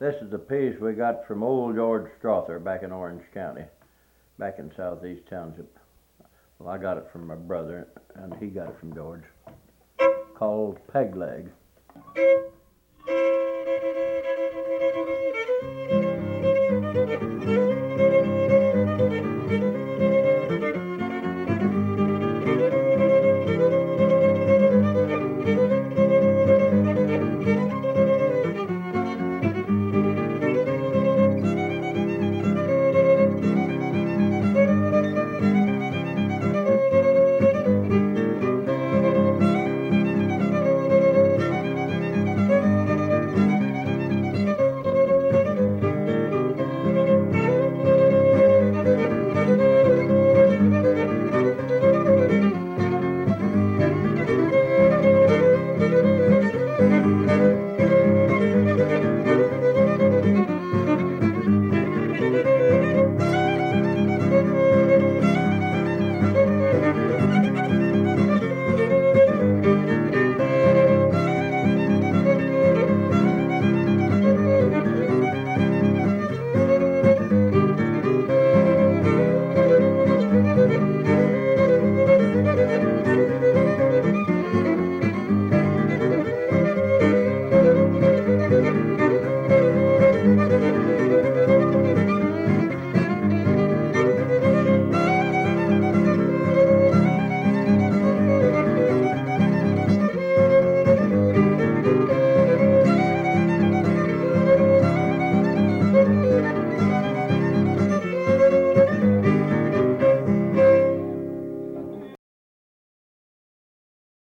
This is the piece we got from old George Strother back in Orange County, back in Southeast Township. Well, I got it from my brother, and he got it from George, called Peg Leg.